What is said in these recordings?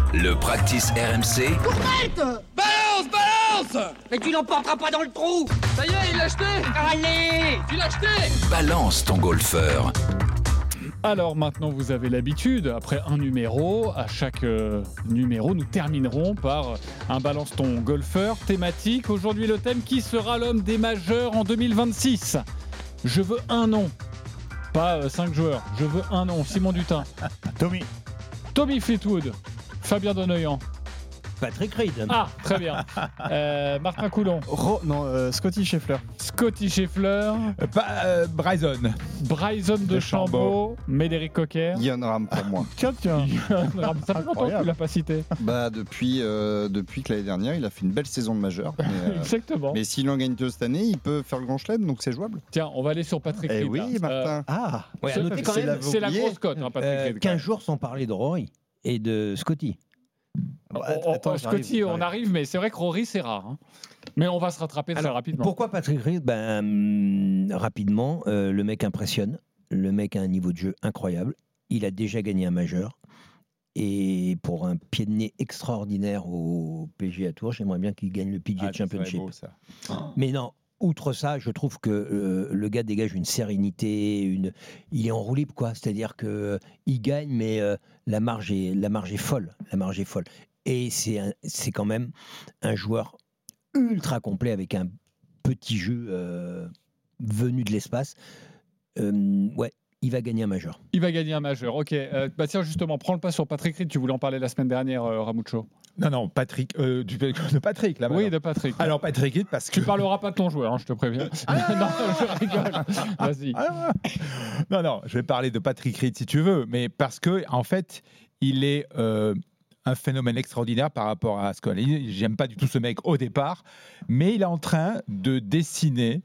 Le practice RMC. Courette ! Balance ! Mais tu l'emporteras pas dans le trou. Ça y est, il l'a acheté. Allez, Tu l'as acheté. Balance ton golfeur. Alors maintenant vous avez l'habitude, après un numéro, à chaque numéro nous terminerons par un balance ton golfeur thématique. Aujourd'hui le thème: qui sera l'homme des majeurs en 2026 ? Je veux un nom, pas 5 joueurs, je veux un nom. Simon Dutin. Tommy Fleetwood. Fabien Donneuillan. Patrick Reed. Ah, très bien. Martin Coulon. Scotty Scheffler. Scotty Scheffler. Bryson de Chambaud. Médéric Cocker. Jon Rahm pour moi. Tiens. Ça fait longtemps que tu l'as pas cité. Depuis que l'année dernière, il a fait une belle saison de majeur. Exactement. Mais s'il en gagne deux cette année, il peut faire le grand chelem, donc c'est jouable. Tiens, on va aller sur Patrick Reed. Oui, Martin. Ouais, à noter quand même, c'est la grosse cote, hein, Patrick Reed. 15 jours sans parler de Rory et de Scotty. Scotty, on arrive, mais c'est vrai que Rory, c'est rare. Hein. Mais on va se rattraper très rapidement. Pourquoi Patrick Reed ? Rapidement, le mec impressionne. Le mec a un niveau de jeu incroyable. Il a déjà gagné un majeur. Et pour un pied de nez extraordinaire au PGA Tour, j'aimerais bien qu'il gagne le PGA Championship. Beau, ça. Mais non, outre ça, je trouve que le gars dégage une sérénité, il est en roue libre, quoi. C'est-à-dire que il gagne, mais la marge est folle. Et c'est quand même un joueur ultra complet avec un petit jeu venu de l'espace. Il va gagner un majeur. Ok. Tiens, justement, prends le pas sur Patrick Reed. Tu voulais en parler la semaine dernière, Ramucho. Non, Patrick, de Patrick, là. Oui, de Patrick. Alors, Patrick Reed, parce que... Tu parleras pas de ton joueur, hein, je te préviens. Non, je rigole. Vas-y. Non, je vais parler de Patrick Reed, si tu veux, mais parce que, en fait, il est un phénomène extraordinaire par rapport à ce qu'on dit. J'aime pas du tout ce mec au départ, mais il est en train de dessiner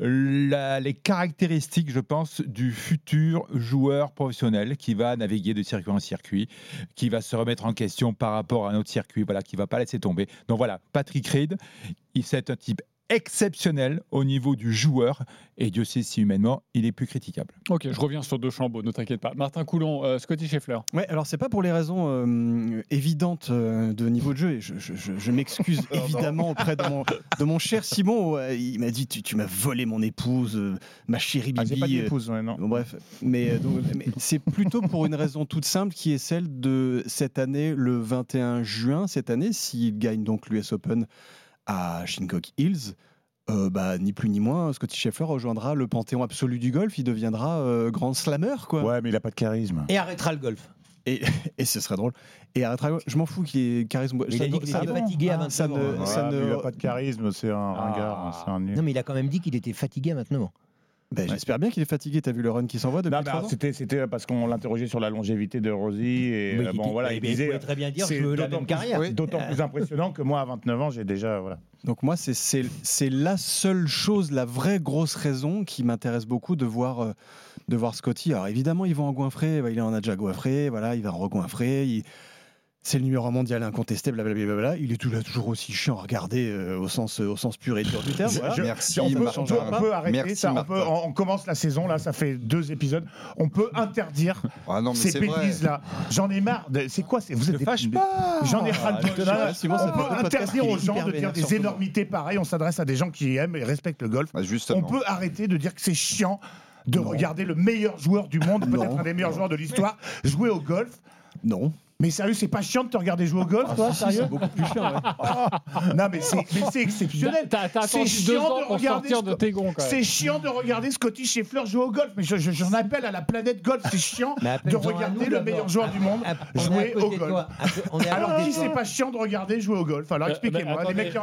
les caractéristiques, je pense, du futur joueur professionnel qui va naviguer de circuit en circuit, qui va se remettre en question par rapport à un autre circuit, qui va pas laisser tomber. Donc voilà, Patrick Reed, c'est un type exceptionnel au niveau du joueur, et Dieu sait si humainement il est plus critiquable. Ok, je reviens sur De Chambaud, ne t'inquiète pas. Martin Coulon, Scotty Scheffler. Ouais, alors c'est pas pour les raisons évidentes de niveau de jeu, et je m'excuse évidemment auprès de mon cher Simon. Il m'a dit tu m'as volé mon épouse, ma chérie Bibi. J'ai pas d'épouse, non. Bon, bref, mais c'est plutôt pour une raison toute simple qui est celle de cette année, le 21 juin cette année, s'il gagne donc l'US Open à Shinnecock Hills, ni plus ni moins, Scotty Scheffler rejoindra le panthéon absolu du golf. Il deviendra grand slammer, quoi. Ouais, mais il a pas de charisme. Et arrêtera le golf. Et ce serait drôle. Et arrêtera le golf. Je m'en fous qu'il ait charisme. Il a dit qu'il était fatigué à 29 ans. Il a pas de charisme, c'est un ringard, c'est un nul. Non, mais il a quand même dit qu'il était fatigué à 29 ans. J'espère bien qu'il est fatigué. T'as vu le run qui s'envoie depuis 3 ans ? C'était parce qu'on l'interrogeait sur la longévité de Rosie et il disait. Il pouvait très bien dire je veux la même carrière. D'autant plus impressionnant que moi à 29 ans j'ai déjà Donc moi c'est la seule chose, la vraie grosse raison qui m'intéresse beaucoup de voir Scotty. Alors évidemment ils vont engouinfrer, il en a déjà goinfré, il va en regoinfrer. C'est le numéro mondial incontesté, blablabla. Il est toujours aussi chiant à regarder au sens pur et dur du terme. Merci. On peut arrêter ça. On commence la saison là, ça fait 2 épisodes. On peut interdire ces bêtises là. J'en ai marre. C'est quoi ? Vous êtes fâche pas. J'en ai ras le bol. On peut interdire aux gens de dire des énormités pareilles. On s'adresse à des gens qui aiment et respectent le golf. On peut arrêter de dire que c'est chiant de regarder le meilleur joueur du monde, peut-être un des meilleurs joueurs de l'histoire, jouer au golf. Non. Mais sérieux, c'est pas chiant de te regarder jouer au golf, toi, sérieux ? C'est beaucoup plus chiant. Non, mais c'est exceptionnel. T'as attendu 2 ans pour sortir de tes gonds, quand même. C'est chiant de regarder Scotty Scheffler jouer au golf. Mais j'en appelle à la planète golf. C'est chiant de regarder le meilleur joueur du monde jouer au golf. Alors qui c'est pas chiant de regarder jouer au golf ? Alors expliquez-moi.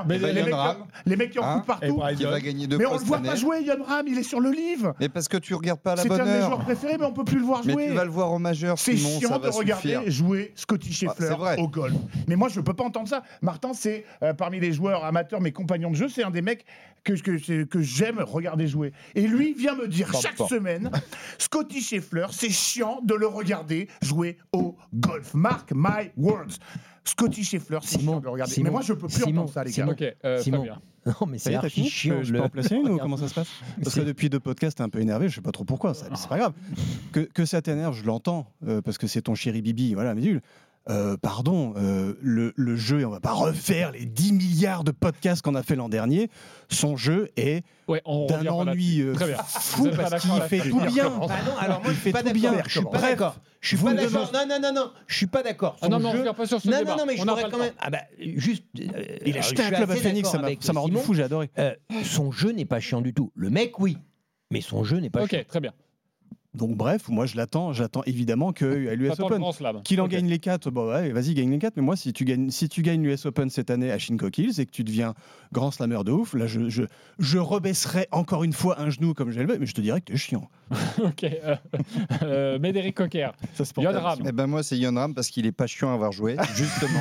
Les mecs qui en foutent partout. Qui va gagner 2 mais fois on le voit pas jouer, Jon Rahm. Il est sur le livre. Mais parce que tu regardes pas à la bonne heure. C'est un de mes joueurs heure. préférés, mais on peut plus le voir jouer. Mais tu vas le voir au majeur. C'est chiant de regarder jouer Scotty Scheffler au golf. Mais moi, je peux pas entendre ça. Martin, c'est parmi les joueurs amateurs, mes compagnons de jeu, c'est un des mecs que j'aime regarder jouer. Et lui vient me dire chaque semaine, Scotty Scheffler, c'est chiant de le regarder jouer au golf. Mark my words. Scotty Scheffler, c'est chiant de le regarder. Mais moi, je peux plus entendre ça, les gars. Ok, Fabien. Non, mais c'est archi chiant. Je peux en placer une ou comment ça se passe ? Parce que depuis 2 podcasts, t'es un peu énervé, je sais pas trop pourquoi, c'est pas grave. Que ça t'énerve, je l'entends, parce que c'est ton chéri Bibi, mais nul. Pardon, le jeu, et on va pas refaire les 10 milliards de podcasts qu'on a fait l'an dernier, son jeu est Ouais, on d'un revient pas ennui là-dessus. Très bien. fou Vous êtes pas parce d'accord qu'il là-dessus. fait tout bien. Ah non, alors moi Il je fait suis pas tout bien. d'accord. Je suis pas Bref, d'accord. Je suis vous pas ne d'accord. Non, je suis pas d'accord. Ah non, Son mais on jeu- revient pas sur ce non, débat. non, mais je On n'a voudrais pas quand le même. Ah bah juste. Il a acheté un club à Phoenix, ça m'a rendu fou, j'ai adoré. Son jeu n'est pas chiant du tout. Le mec, oui, mais son jeu n'est pas chiant. Ok, très bien. Donc bref, moi j'attends évidemment qu'à l'US T'attends le Open, Grand Slam. qu'il en Ok. gagne les 4, bon ouais, vas-y, gagne les 4, mais moi si tu gagnes l'US Open cette année à Shinnecock Hills et que tu deviens grand slammer de ouf, là je rebaisserai encore une fois un genou comme je l'ai levé, mais je te dirais que t'es chiant. Ok. Médéric Cocker. Ça se porte Yann bien. Ram. Eh ben moi, c'est Yon Ram parce qu'il est pas chiant à avoir joué, justement.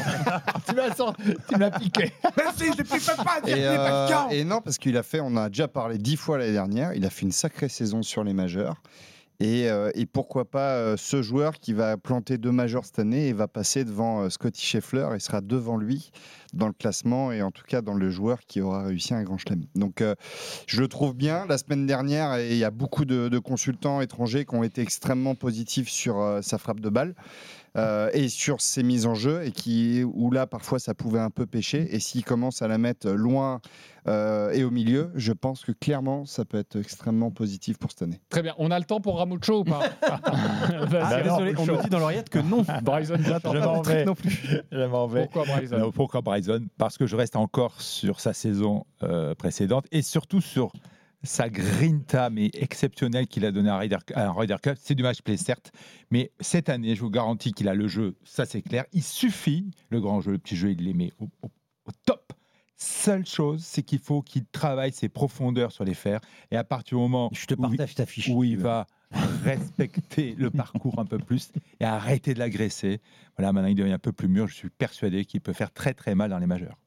Tu m'as piqué. Merci, je ne pas dire Et non, parce qu'il a fait, on en a déjà parlé 10 fois l'année dernière, il a fait une sacrée saison sur les majeurs. Et pourquoi pas ce joueur qui va planter 2 majeurs cette année et va passer devant Scotty Scheffler et sera devant lui dans le classement et en tout cas dans le joueur qui aura réussi un grand chelem. Donc je le trouve bien. La semaine dernière, et il y a beaucoup de consultants étrangers qui ont été extrêmement positifs sur sa frappe de balle. Et sur ses mises en jeu et où là parfois ça pouvait un peu pêcher, et s'il commence à la mettre loin et au milieu, je pense que clairement ça peut être extrêmement positif pour cette année. Très bien. On a le temps pour Ramucho ou pas Vas-y, Désolé, on me dit dans l'oreillette que non. Bryson Je m'en vais. non plus. Je m'en vais. Pourquoi Bryson Pourquoi Bryson? Parce que je reste encore sur sa saison précédente et surtout sur sa grinta mais exceptionnelle qu'il a donnée à Ryder Cup. C'est du match play certes, mais cette année, je vous garantis qu'il a le jeu, ça c'est clair. Il suffit, le grand jeu, le petit jeu, il les met au top. Seule chose, c'est qu'il faut qu'il travaille ses profondeurs sur les fers, et à partir du moment Je te partage ta fiche. où il va respecter le parcours un peu plus et arrêter de l'agresser, voilà, maintenant il devient un peu plus mûr. Je suis persuadé qu'il peut faire très très mal dans les majeurs.